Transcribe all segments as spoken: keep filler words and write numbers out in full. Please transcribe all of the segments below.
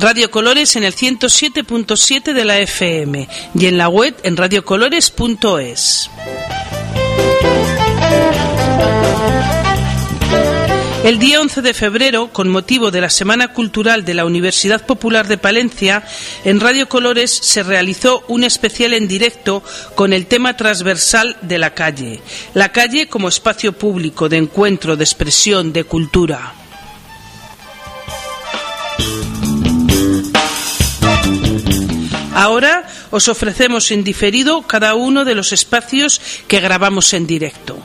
Radio Colores en el ciento siete punto siete de la F M y en la web en radio colores punto es. El día once de febrero, con motivo de la Semana Cultural de la Universidad Popular de Palencia, en Radio Colores se realizó un especial en directo con el tema transversal de la calle. La calle como espacio público de encuentro, de expresión, de cultura. Ahora os ofrecemos en diferido cada uno de los espacios que grabamos en directo.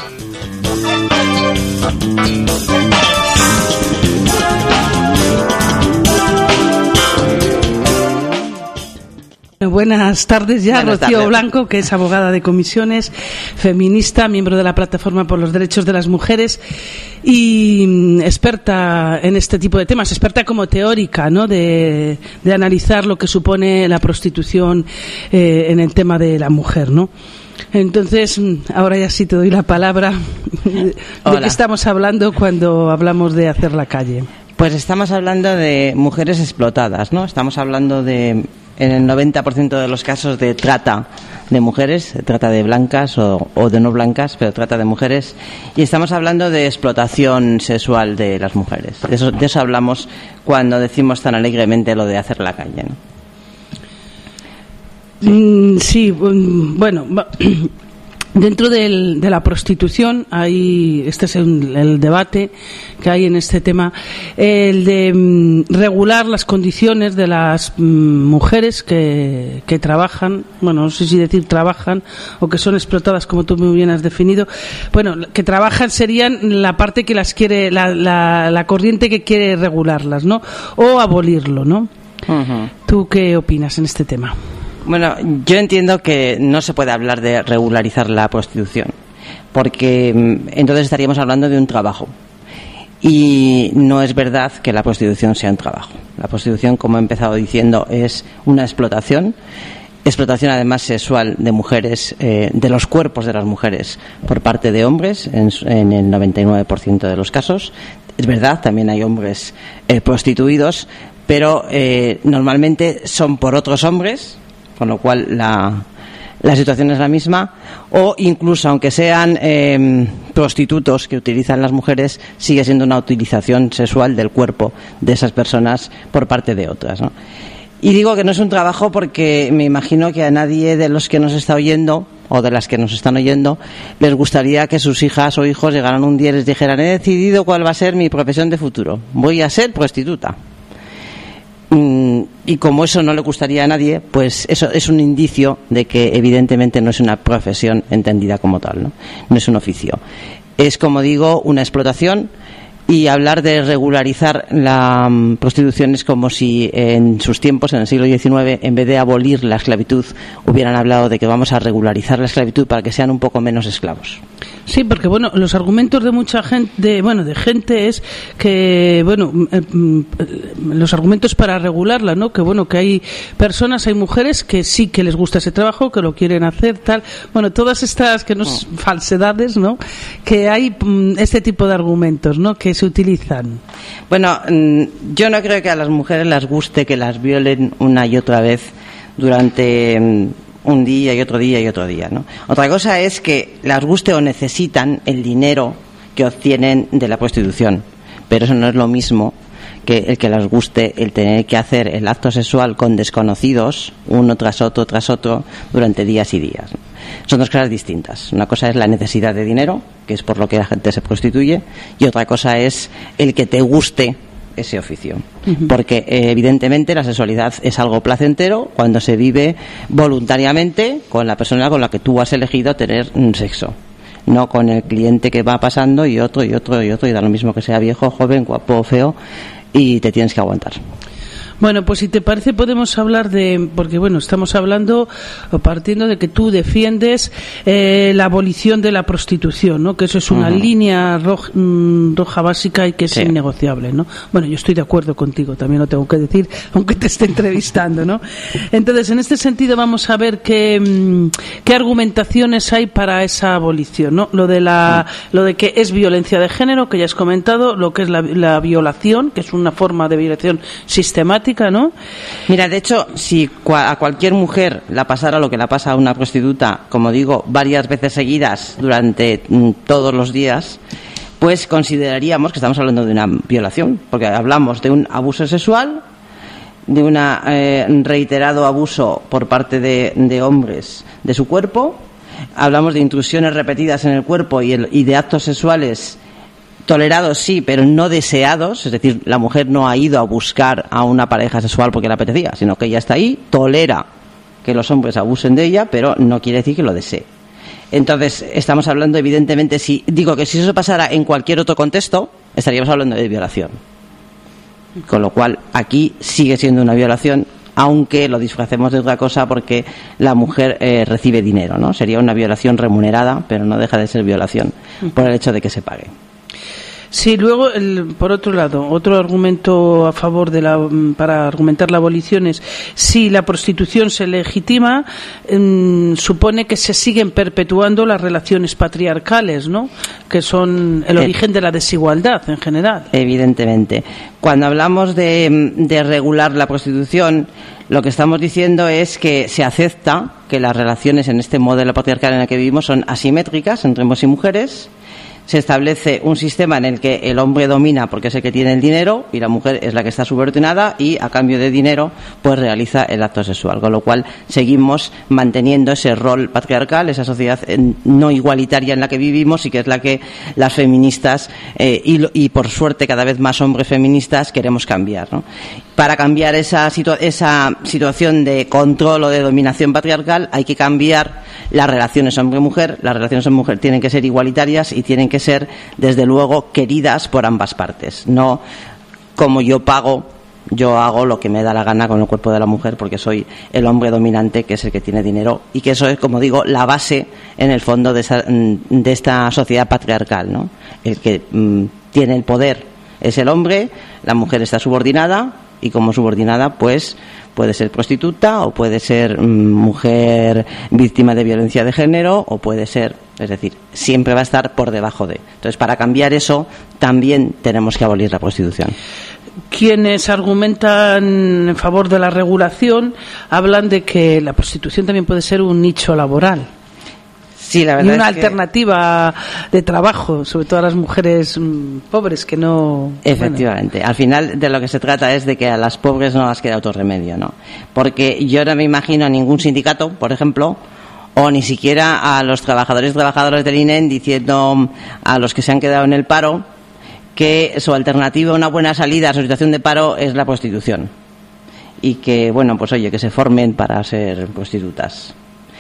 Buenas tardes ya, Buenas Rocío tardes. Blanco, que es abogada de comisiones, feminista, miembro de la Plataforma por los Derechos de las Mujeres y experta en este tipo de temas, experta como teórica, ¿no?, de, de analizar lo que supone la prostitución eh, en el tema de la mujer, ¿no? Entonces, ahora ya sí te doy la palabra. ¿De Hola. qué estamos hablando cuando hablamos de hacer la calle? Pues estamos hablando de mujeres explotadas, ¿no? Estamos hablando de, en el noventa por ciento de los casos, de trata de mujeres, trata de blancas o, o de no blancas, pero trata de mujeres. Y estamos hablando de explotación sexual de las mujeres. De eso, de eso hablamos cuando decimos tan alegremente lo de hacer la calle, ¿no? Sí, mm, sí um, bueno, dentro del, de la prostitución hay, este es el, el debate que hay en este tema, el de um, regular las condiciones de las um, mujeres que, que trabajan, bueno, no sé si decir trabajan o que son explotadas, como tú muy bien has definido. Bueno, que trabajan serían la parte que las quiere, la, la, la corriente que quiere regularlas, ¿no? O abolirlo, ¿no? Uh-huh. ¿Tú qué opinas en este tema? Bueno, yo entiendo que no se puede hablar de regularizar la prostitución, porque entonces estaríamos hablando de un trabajo. Y no es verdad que la prostitución sea un trabajo. La prostitución, como he empezado diciendo, es una explotación, explotación además sexual de mujeres, eh, de los cuerpos de las mujeres por parte de hombres, en, en el noventa y nueve por ciento de los casos. Es verdad, también hay hombres eh, prostituidos, pero eh, normalmente son por otros hombres, con lo cual la, la situación es la misma, o incluso aunque sean eh, prostitutos que utilizan las mujeres, sigue siendo una utilización sexual del cuerpo de esas personas por parte de otras, ¿no? Y digo que no es un trabajo porque me imagino que a nadie de los que nos está oyendo o de las que nos están oyendo les gustaría que sus hijas o hijos llegaran un día y les dijeran: he decidido cuál va a ser mi profesión de futuro, voy a ser prostituta. Y como eso no le gustaría a nadie, pues eso es un indicio de que evidentemente no es una profesión entendida como tal, ¿no? No es un oficio. Es, como digo, una explotación. Y hablar de regularizar la um, prostitución es como si en sus tiempos, en el siglo diecinueve, en vez de abolir la esclavitud, hubieran hablado de que vamos a regularizar la esclavitud para que sean un poco menos esclavos. Sí, porque bueno, los argumentos de mucha gente, de, bueno, de gente es que, bueno, eh, los argumentos para regularla, ¿no? Que bueno, que hay personas, hay mujeres que sí que les gusta ese trabajo, que lo quieren hacer, tal. Bueno, todas estas que no oh. falsedades, ¿no? Que hay mm, este tipo de argumentos, ¿no? Que se utilizan. Bueno, yo no creo que a las mujeres les guste que las violen una y otra vez durante un día y otro día y otro día, ¿no? Otra cosa es que las guste o necesitan el dinero que obtienen de la prostitución, pero eso no es lo mismo que el que les guste el tener que hacer el acto sexual con desconocidos, uno tras otro, tras otro, durante días y días, ¿no? Son dos cosas distintas. Una cosa es la necesidad de dinero, que es por lo que la gente se prostituye, y otra cosa es el que te guste ese oficio. Uh-huh. Porque eh, evidentemente la sexualidad es algo placentero cuando se vive voluntariamente con la persona con la que tú has elegido tener un sexo, no con el cliente que va pasando y otro y otro y otro, y da lo mismo que sea viejo, joven, guapo o feo, y te tienes que aguantar. Bueno, pues si te parece podemos hablar de, porque bueno, estamos hablando o partiendo de que tú defiendes eh, la abolición de la prostitución, ¿no? Que eso es una uh-huh. línea roja, roja básica y que es sí. innegociable, ¿no? Bueno, yo estoy de acuerdo contigo, también lo tengo que decir, aunque te esté entrevistando, ¿no? Entonces, en este sentido vamos a ver qué, qué argumentaciones hay para esa abolición, ¿no? Lo de la, uh-huh. lo de que es violencia de género, que ya has comentado, lo que es la, la violación, que es una forma de violación sistemática, práctica, ¿no? Mira, de hecho, si a cualquier mujer la pasara lo que la pasa a una prostituta, como digo, varias veces seguidas durante todos los días, pues consideraríamos que estamos hablando de una violación, porque hablamos de un abuso sexual, de un eh, reiterado abuso por parte de, de hombres de su cuerpo, hablamos de intrusiones repetidas en el cuerpo y, el, y de actos sexuales tolerados, sí, pero no deseados, es decir, la mujer no ha ido a buscar a una pareja sexual porque le apetecía, sino que ella está ahí, tolera que los hombres abusen de ella, pero no quiere decir que lo desee. Entonces, estamos hablando, evidentemente, si digo que si eso pasara en cualquier otro contexto, estaríamos hablando de violación. Con lo cual, aquí sigue siendo una violación, aunque lo disfracemos de otra cosa porque la mujer eh, recibe dinero, ¿no? Sería una violación remunerada, pero no deja de ser violación por el hecho de que se pague. Sí, luego, el, por otro lado, otro argumento a favor de la, para argumentar la abolición es si la prostitución se legitima, eh, supone que se siguen perpetuando las relaciones patriarcales, ¿no? Que son el origen de la desigualdad en general. Evidentemente. Cuando hablamos de, de regular la prostitución, lo que estamos diciendo es que se acepta que las relaciones en este modelo patriarcal en el que vivimos son asimétricas entre hombres y mujeres. Se establece un sistema en el que el hombre domina porque es el que tiene el dinero y la mujer es la que está subordinada y a cambio de dinero pues realiza el acto sexual, con lo cual seguimos manteniendo ese rol patriarcal, esa sociedad no igualitaria en la que vivimos y que es la que las feministas eh, y, y por suerte cada vez más hombres feministas queremos cambiar, ¿no? Para cambiar esa, situa- esa situación de control o de dominación patriarcal hay que cambiar las relaciones hombre-mujer. Las relaciones hombre-mujer tienen que ser igualitarias y tienen que ser, desde luego, queridas por ambas partes. No como yo pago, yo hago lo que me da la gana con el cuerpo de la mujer porque soy el hombre dominante, que es el que tiene dinero, y que eso es, como digo, la base, en el fondo, de, esa, de esta sociedad patriarcal, ¿no? El que mmm, tiene el poder es el hombre, la mujer está subordinada, y como subordinada pues puede ser prostituta o puede ser mm, mujer víctima de violencia de género o puede ser, es decir, siempre va a estar por debajo de. Entonces, para cambiar eso también tenemos que abolir la prostitución. Quienes argumentan en favor de la regulación hablan de que la prostitución también puede ser un nicho laboral. Sí, la verdad y una es que alternativa de trabajo, sobre todo a las mujeres mmm, pobres que no... Efectivamente. Bueno. Al final de lo que se trata es de que a las pobres no las queda otro remedio, ¿no? Porque yo no me imagino a ningún sindicato, por ejemplo, o ni siquiera a los trabajadores y trabajadoras del I N E M diciendo a los que se han quedado en el paro que su alternativa, una buena salida a su situación de paro es la prostitución. Y que, bueno, pues oye, que se formen para ser prostitutas.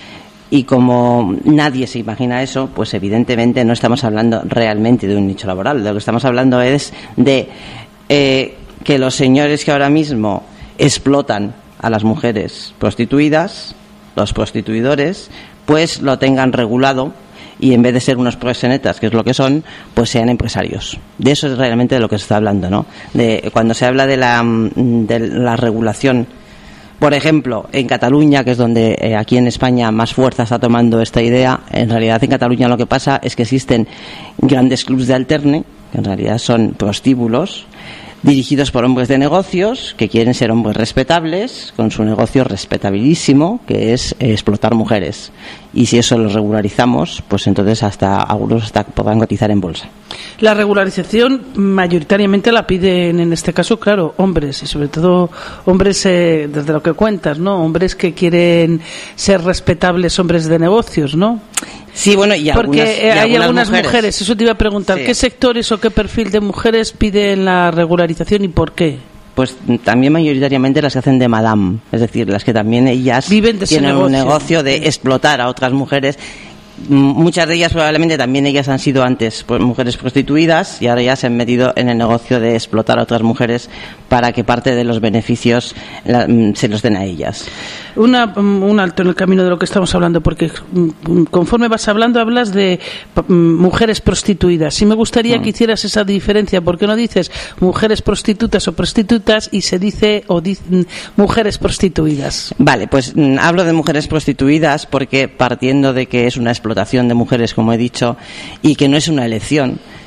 Y como nadie se imagina eso, pues evidentemente no estamos hablando realmente de un nicho laboral. De lo que estamos hablando es de eh, que los señores que ahora mismo explotan a las mujeres prostituidas, los prostituidores, pues lo tengan regulado y en vez de ser unos proxenetas, que es lo que son, pues sean empresarios. De eso es realmente de lo que se está hablando, ¿no? De cuando se habla de la, de la regulación. Por ejemplo, en Cataluña, que es donde eh, aquí en España más fuerza está tomando esta idea, en realidad en Cataluña lo que pasa es que existen grandes clubs de alterne, que en realidad son prostíbulos, dirigidos por hombres de negocios que quieren ser hombres respetables, con su negocio respetabilísimo, que es eh, explotar mujeres. Y si eso lo regularizamos, pues entonces hasta algunos hasta podrán cotizar en bolsa. La regularización mayoritariamente la piden, en este caso, claro, hombres, y sobre todo hombres, eh, desde lo que cuentas, ¿no? Hombres que quieren ser respetables, hombres de negocios, ¿no? Sí, bueno, y porque algunas, y hay algunas, algunas mujeres. mujeres, eso te iba a preguntar, sí. ¿Qué sectores o qué perfil de mujeres piden la regularización y por qué? Pues también mayoritariamente las que hacen de madame, es decir, las que también ellas viven de tienen negocio. un negocio de explotar a otras mujeres. Muchas de ellas probablemente también ellas han sido antes pues, mujeres prostituidas y ahora ya se han metido en el negocio de explotar a otras mujeres para que parte de los beneficios la, se los den a ellas. Una, un alto en el camino de lo que estamos hablando, porque conforme vas hablando hablas de mujeres prostituidas. Y me gustaría mm. que hicieras esa diferencia. ¿Por qué no dices mujeres prostitutas o prostitutas y se dice o dice, mujeres prostituidas? Vale, pues mm, hablo de mujeres prostituidas porque partiendo de que es una explotación de mujeres, como he dicho, y que no es una elección,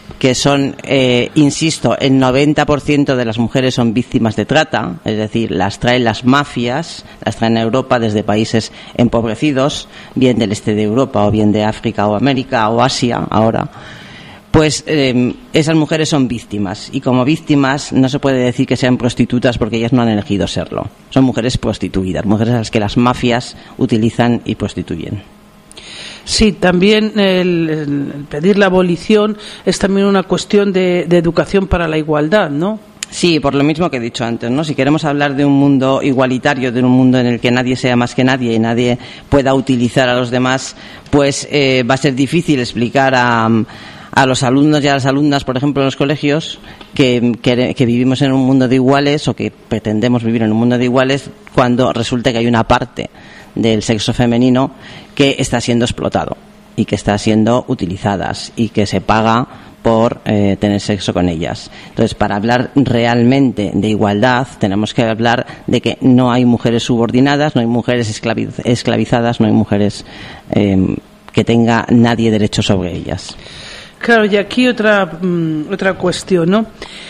que son, eh, insisto, el noventa por ciento de las mujeres son víctimas de trata, es decir, las traen las mafias, las traen a Europa desde países empobrecidos, bien del este de Europa o bien de África o América o Asia ahora. Pues eh, esas mujeres son víctimas, y como víctimas no se puede decir que sean prostitutas porque ellas no han elegido serlo. Son mujeres prostituidas, mujeres a las que las mafias utilizan y prostituyen. Sí, también el, el pedir la abolición es también una cuestión de, de educación para la igualdad, ¿no? Sí, por lo mismo que he dicho antes, ¿no? Si queremos hablar de un mundo igualitario, de un mundo en el que nadie sea más que nadie y nadie pueda utilizar a los demás, pues eh, va a ser difícil explicar a, a los alumnos y a las alumnas, por ejemplo, en los colegios, que, que, que vivimos en un mundo de iguales, o que pretendemos vivir en un mundo de iguales, cuando resulta que hay una parte del sexo femenino que está siendo explotado y que está siendo utilizadas y que se paga por eh, tener sexo con ellas. Entonces, para hablar realmente de igualdad, tenemos que hablar de que no hay mujeres subordinadas, no hay mujeres esclaviz- esclavizadas, no hay mujeres eh, que tenga nadie derecho sobre ellas. Claro, y aquí otra mm, otra cuestión, ¿no?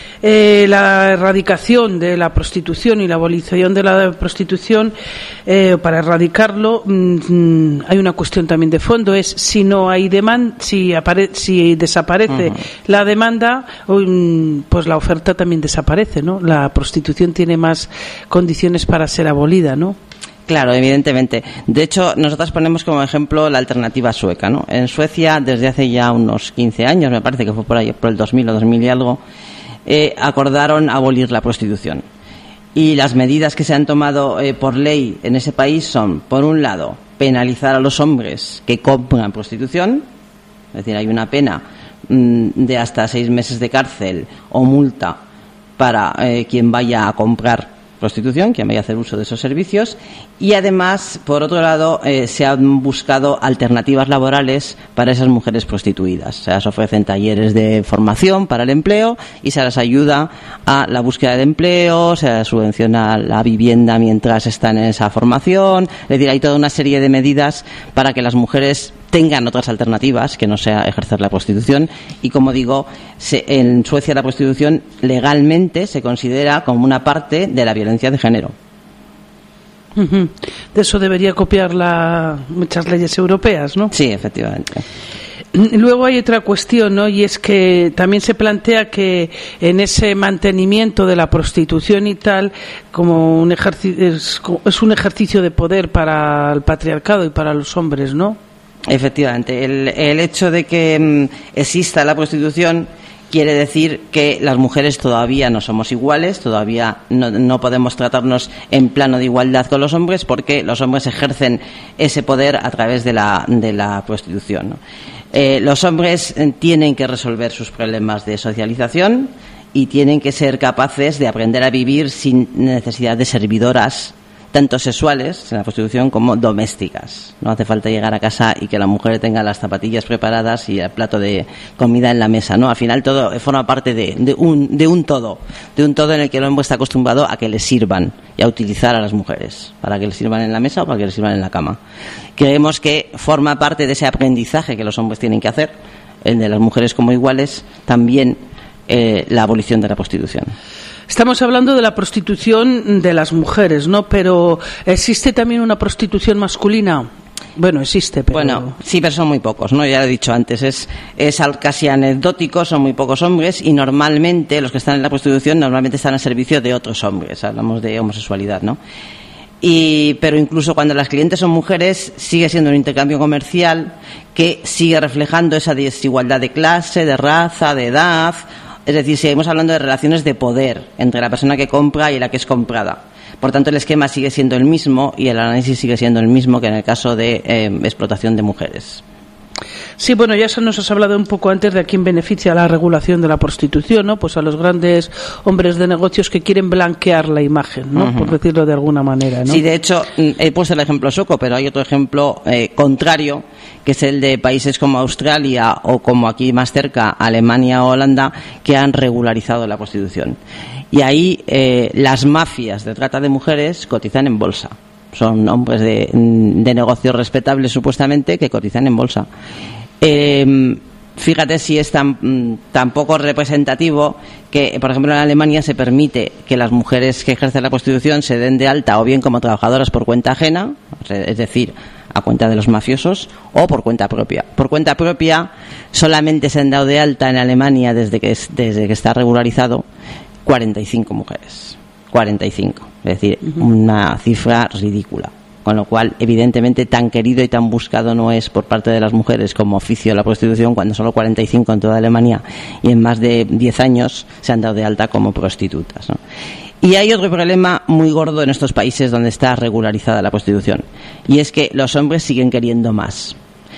Eh, la erradicación de la prostitución y la abolición de la prostitución, eh, para erradicarlo mmm, hay una cuestión también de fondo, es si no hay demanda, si, apare- si desaparece uh-huh. la demanda, um, pues la oferta también desaparece, ¿no? La prostitución tiene más condiciones para ser abolida, ¿no? Claro, evidentemente. De hecho, nosotros ponemos como ejemplo la alternativa sueca, ¿no? En Suecia, desde hace ya unos quince años, me parece que fue por ahí, por el dos mil o dos mil y algo, Eh, acordaron abolir la prostitución. Y las medidas que se han tomado eh, por ley en ese país son, por un lado, penalizar a los hombres que compran prostitución, es decir, hay una pena mmm, de hasta seis meses de cárcel o multa para eh, quien vaya a comprar prostitución, quien vaya a hacer uso de esos servicios, y además, por otro lado, eh, se han buscado alternativas laborales para esas mujeres prostituidas. Se les ofrecen talleres de formación para el empleo y se les ayuda a la búsqueda de empleo, se les subvenciona la vivienda mientras están en esa formación. Es decir, hay toda una serie de medidas para que las mujeres tengan otras alternativas que no sea ejercer la prostitución, y como digo, se, en Suecia la prostitución legalmente se considera como una parte de la violencia de género. Uh-huh. De eso debería copiar la, muchas leyes europeas, ¿no? Sí, efectivamente. Luego hay otra cuestión, ¿no? Y es que también se plantea que en ese mantenimiento de la prostitución y tal, como un ejercicio, es, es un ejercicio de poder para el patriarcado y para los hombres, ¿no? Efectivamente, el, el hecho de que mm, exista la prostitución quiere decir que las mujeres todavía no somos iguales, todavía no, no podemos tratarnos en plano de igualdad con los hombres, porque los hombres ejercen ese poder a través de la, de la prostitución, ¿no? Eh, los hombres tienen que resolver sus problemas de socialización y tienen que ser capaces de aprender a vivir sin necesidad de servidoras, tanto sexuales en la prostitución como domésticas. No hace falta llegar a casa y que la mujer tenga las zapatillas preparadas y el plato de comida en la mesa, ¿no? Al final todo forma parte de, de, un, de un todo, de un todo en el que el hombre está acostumbrado a que le sirvan y a utilizar a las mujeres, para que le sirvan en la mesa o para que le sirvan en la cama. Creemos que forma parte de ese aprendizaje que los hombres tienen que hacer, el de las mujeres como iguales, también eh, la abolición de la prostitución. Estamos hablando de la prostitución de las mujeres, ¿no? Pero ¿existe también una prostitución masculina? Bueno, existe, pero... Bueno, sí, pero son muy pocos, ¿no? Ya lo he dicho antes, es, es casi anecdótico, son muy pocos hombres, y normalmente los que están en la prostitución normalmente están al servicio de otros hombres, hablamos de homosexualidad, ¿no? Y, pero incluso cuando las clientes son mujeres, sigue siendo un intercambio comercial que sigue reflejando esa desigualdad de clase, de raza, de edad. Es decir, seguimos hablando de relaciones de poder entre la persona que compra y la que es comprada. Por tanto, el esquema sigue siendo el mismo y el análisis sigue siendo el mismo que en el caso de eh, explotación de mujeres. Sí, bueno, ya nos has hablado un poco antes de a quién beneficia la regulación de la prostitución, ¿no? Pues a los grandes hombres de negocios que quieren blanquear la imagen, ¿no? Uh-huh. Por decirlo de alguna manera, ¿no? Sí, de hecho, he puesto el ejemplo sueco, pero hay otro ejemplo eh, contrario, que es el de países como Australia o como aquí más cerca, Alemania o Holanda, que han regularizado la prostitución. Y ahí eh, las mafias de trata de mujeres cotizan en bolsa. Son hombres de, de negocios respetables, supuestamente, que cotizan en bolsa. Eh, fíjate si es tan, tan poco representativo que, por ejemplo, en Alemania se permite que las mujeres que ejercen la prostitución se den de alta o bien como trabajadoras por cuenta ajena, es decir, a cuenta de los mafiosos, o por cuenta propia. Por cuenta propia solamente se han dado de alta en Alemania desde que, es, desde que está regularizado cuarenta y cinco mujeres. cuarenta y cinco. Es decir, uh-huh. una cifra ridícula. Con lo cual, evidentemente, tan querido y tan buscado no es por parte de las mujeres como oficio la prostitución, cuando solo cuarenta y cinco en toda Alemania y en más de diez años se han dado de alta como prostitutas, ¿no? Y hay otro problema muy gordo en estos países donde está regularizada la prostitución, y es que los hombres siguen queriendo más.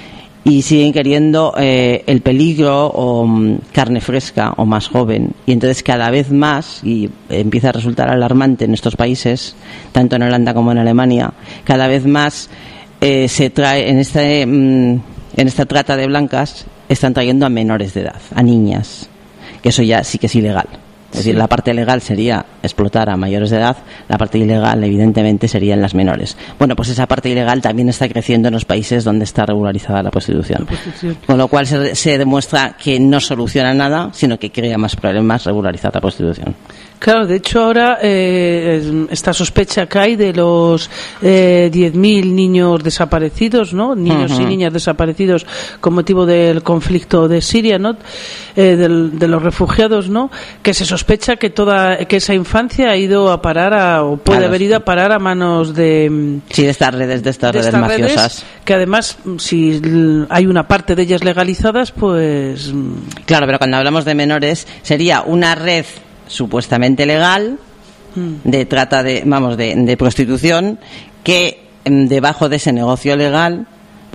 Y siguen queriendo eh, el peligro o um, carne fresca o más joven. Y entonces cada vez más, y empieza a resultar alarmante en estos países, tanto en Holanda como en Alemania, cada vez más eh, se trae, en, este, mm, en esta trata de blancas, están trayendo a menores de edad, a niñas. Que eso ya sí que es ilegal. Es decir, la parte legal sería explotar a mayores de edad, la parte ilegal, evidentemente, serían las menores. Bueno, pues esa parte ilegal también está creciendo en los países donde está regularizada la prostitución. La prostitución. Con lo cual se, se demuestra que no soluciona nada, sino que crea más problemas regularizar la prostitución. Claro, de hecho ahora eh, esta sospecha que hay de los eh, diez mil niños desaparecidos, ¿no? Niños uh-huh. y niñas desaparecidos con motivo del conflicto de Siria, ¿no? Eh, del, de los refugiados, ¿no? Que se sospecha que toda que esa infancia ha ido a parar a, o puede claro, haber ido a parar a manos de sí de estas redes de estas de redes estas mafiosas redes, que además si hay una parte de ellas legalizadas, pues claro, pero cuando hablamos de menores sería una red supuestamente legal de trata de vamos de, de prostitución que debajo de ese negocio legal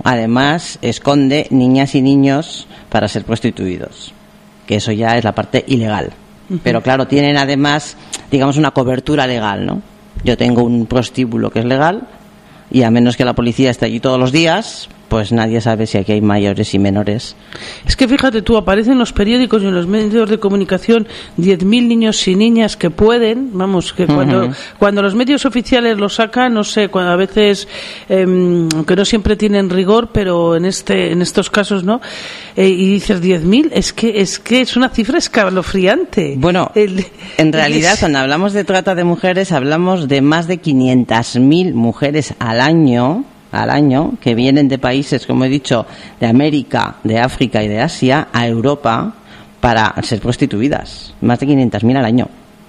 además esconde niñas y niños para ser prostituidos, que eso ya es la parte ilegal. Uh-huh. Pero claro, tienen además digamos una cobertura legal, ¿no? Yo tengo un prostíbulo que es legal y a menos que la policía esté allí todos los días, pues nadie sabe si aquí hay mayores y menores. Es que fíjate tú, aparecen en los periódicos y en los medios de comunicación diez mil niños y niñas que pueden, vamos, que cuando uh-huh. cuando los medios oficiales lo sacan, no sé, cuando a veces, eh, aunque no siempre tienen rigor, pero en este en estos casos no, eh, y dices diez mil, es que es que es una cifra escalofriante. Bueno, el, en realidad, es... cuando hablamos de trata de mujeres, hablamos de más de quinientas mil mujeres al año, al año, que vienen de países, como he dicho, de América, de África y de Asia a Europa para ser prostituidas. Más de quinientas mil al año.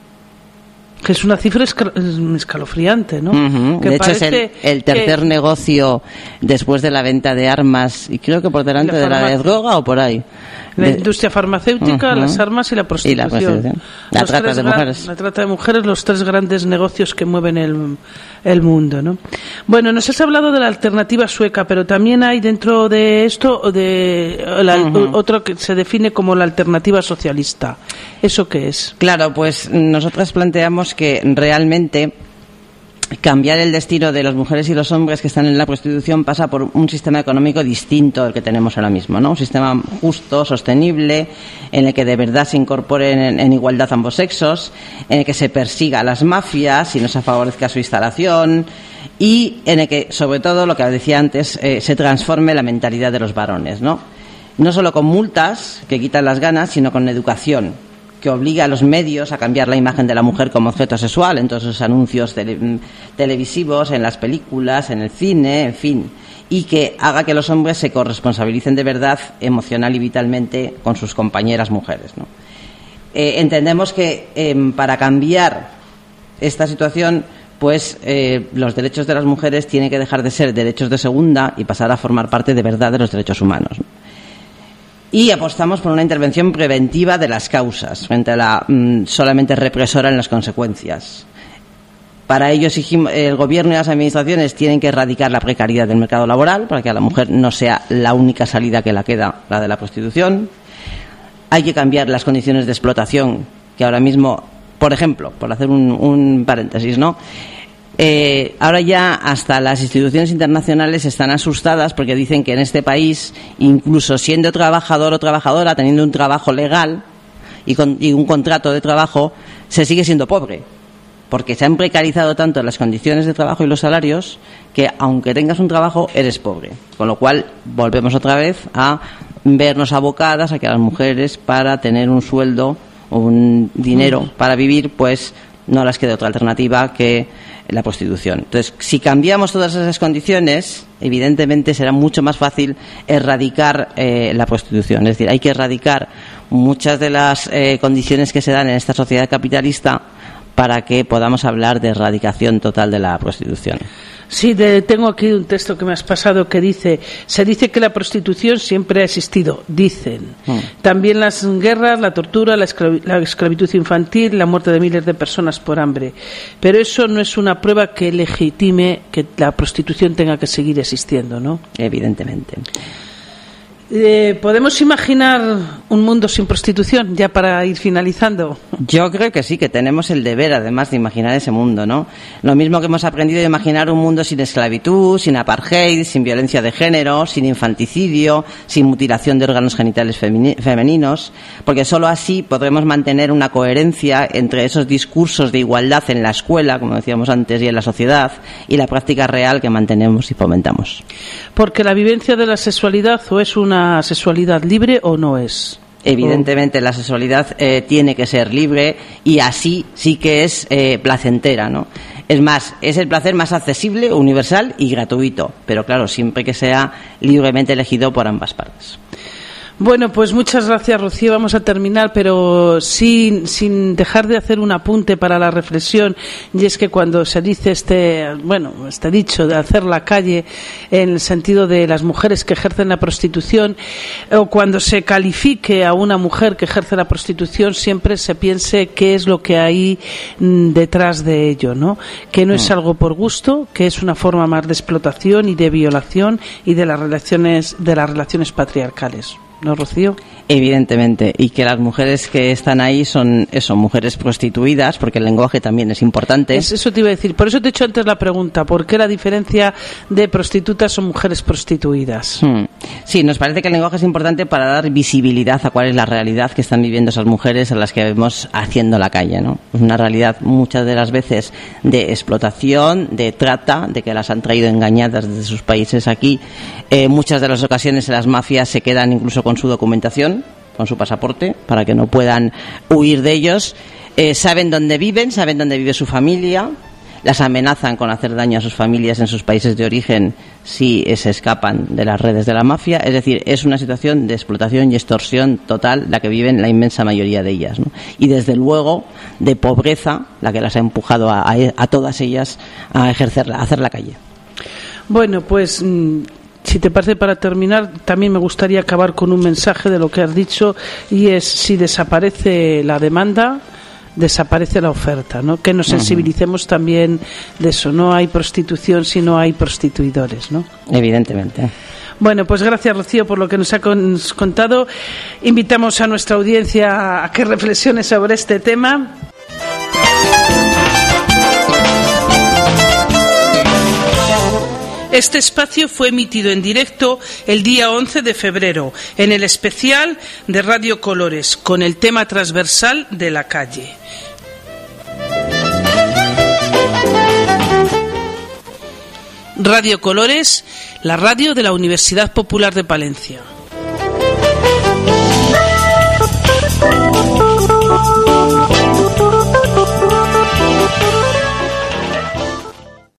Que es una cifra escal- escalofriante, ¿no? Uh-huh. De hecho, es el, el tercer que... negocio después de la venta de armas, y creo que por delante de la de droga o por ahí. La de... industria farmacéutica, uh-huh. las armas y la prostitución. Y la, prostitución. la trata de mujeres. Gran, la trata de mujeres, los tres grandes negocios que mueven el, el mundo, ¿no? Bueno, nos has hablado de la alternativa sueca, pero también hay dentro de esto de la, uh-huh. otro que se define como la alternativa socialista. ¿Eso qué es? Claro, pues nosotros planteamos que realmente cambiar el destino de las mujeres y los hombres que están en la prostitución pasa por un sistema económico distinto al que tenemos ahora mismo, ¿no? Un sistema justo, sostenible, en el que de verdad se incorporen en, en igualdad ambos sexos, en el que se persiga a las mafias y no se favorezca su instalación, y en el que, sobre todo, lo que decía antes, eh, se transforme la mentalidad de los varones, ¿no? No solo con multas que quitan las ganas, sino con educación que obliga a los medios a cambiar la imagen de la mujer como objeto sexual en todos esos anuncios tele, televisivos, en las películas, en el cine, en fin, y que haga que los hombres se corresponsabilicen de verdad emocional y vitalmente con sus compañeras mujeres, ¿no? Eh, entendemos que eh, para cambiar esta situación, pues eh, los derechos de las mujeres tienen que dejar de ser derechos de segunda y pasar a formar parte de verdad de los derechos humanos, ¿no? Y apostamos por una intervención preventiva de las causas, frente a la mmm, solamente represora en las consecuencias. Para ello exigimos, el gobierno y las administraciones tienen que erradicar la precariedad del mercado laboral, para que a la mujer no sea la única salida que la queda, la de la prostitución. Hay que cambiar las condiciones de explotación, que ahora mismo, por ejemplo, por hacer un, un paréntesis, ¿no? Eh, ahora ya hasta las instituciones internacionales están asustadas porque dicen que en este país, incluso siendo trabajador o trabajadora, teniendo un trabajo legal y, con, y un contrato de trabajo, se sigue siendo pobre, porque se han precarizado tanto las condiciones de trabajo y los salarios que aunque tengas un trabajo eres pobre, con lo cual volvemos otra vez a vernos abocadas a que las mujeres, para tener un sueldo o un dinero para vivir, pues no les queda otra alternativa que la prostitución. Entonces, si cambiamos todas esas condiciones, evidentemente será mucho más fácil erradicar eh, la prostitución. Es decir, hay que erradicar muchas de las eh, condiciones que se dan en esta sociedad capitalista para que podamos hablar de erradicación total de la prostitución. Sí, de, tengo aquí un texto que me has pasado que dice, se dice que la prostitución siempre ha existido, dicen. Mm. También las guerras, la tortura, la, esclav- la esclavitud infantil, la muerte de miles de personas por hambre. Pero eso no es una prueba que legitime que la prostitución tenga que seguir existiendo, ¿no? Evidentemente. Eh, ¿Podemos imaginar un mundo sin prostitución, ya para ir finalizando? Yo creo que sí, que tenemos el deber, además, de imaginar ese mundo, ¿no? Lo mismo que hemos aprendido a imaginar un mundo sin esclavitud, sin apartheid, sin violencia de género, sin infanticidio, sin mutilación de órganos genitales femini- femeninos, porque solo así podremos mantener una coherencia entre esos discursos de igualdad en la escuela, como decíamos antes, y en la sociedad, y la práctica real que mantenemos y fomentamos. Porque la vivencia de la sexualidad o es una sexualidad libre o no es. Evidentemente la sexualidad eh, tiene que ser libre y así sí que es eh, placentera, ¿no? Es más, es el placer más accesible, universal y gratuito, pero claro, siempre que sea libremente elegido por ambas partes. Bueno, pues muchas gracias, Rocío. Vamos a terminar, pero sin, sin dejar de hacer un apunte para la reflexión. Y es que cuando se dice este, bueno, este dicho de hacer la calle en el sentido de las mujeres que ejercen la prostitución, o cuando se califique a una mujer que ejerce la prostitución, siempre se piense qué es lo que hay detrás de ello, ¿no? Que no es algo por gusto, que es una forma más de explotación y de violación y de las relaciones, de las relaciones patriarcales. ¿No, Rocío? Evidentemente, y que las mujeres que están ahí son eso, mujeres prostituidas, porque el lenguaje también es importante. Es, eso te iba a decir, por eso te he hecho antes la pregunta, ¿por qué la diferencia de prostitutas o mujeres prostituidas? Hmm. Sí, nos parece que el lenguaje es importante para dar visibilidad a cuál es la realidad que están viviendo esas mujeres a las que vemos haciendo la calle, ¿no? Es una realidad muchas de las veces de explotación, de trata, de que las han traído engañadas desde sus países aquí. Eh, muchas de las ocasiones las mafias se quedan incluso con su documentación, con su pasaporte, para que no puedan huir de ellos. Eh, saben dónde viven, saben dónde vive su familia, las amenazan con hacer daño a sus familias en sus países de origen si se escapan de las redes de la mafia. Es decir, es una situación de explotación y extorsión total la que viven la inmensa mayoría de ellas, ¿no? Y desde luego de pobreza la que las ha empujado a, a, a todas ellas a ejercerla, a hacer la calle. Bueno, pues si te parece, para terminar, también me gustaría acabar con un mensaje de lo que has dicho, y es: si desaparece la demanda, desaparece la oferta, ¿no? Que nos sensibilicemos también de eso. No hay prostitución si no hay prostituidores, ¿no? Evidentemente. Bueno, pues gracias, Rocío, por lo que nos ha contado. Invitamos a nuestra audiencia a que reflexione sobre este tema. Este espacio fue emitido en directo el día once de febrero en el especial de Radio Colores con el tema transversal de la calle. Radio Colores, la radio de la Universidad Popular de Palencia.